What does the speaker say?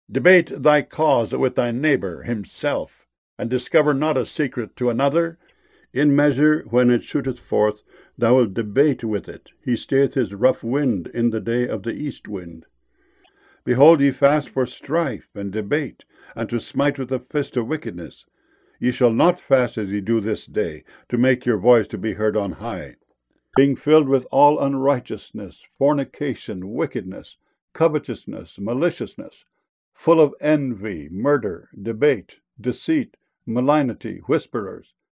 Debate thy cause with thy neighbour himself, and discover not a secret to another. In measure, when it shooteth forth, thou wilt debate with it. He stayeth his rough wind in the day of the east wind. Behold, ye fast for strife and debate, and to smite with the fist of wickedness. Ye shall not fast as ye do this day, to make your voice to be heard on high, being filled with all unrighteousness, fornication, wickedness, covetousness, maliciousness, full of envy, murder, debate, deceit, malignity, whisperers,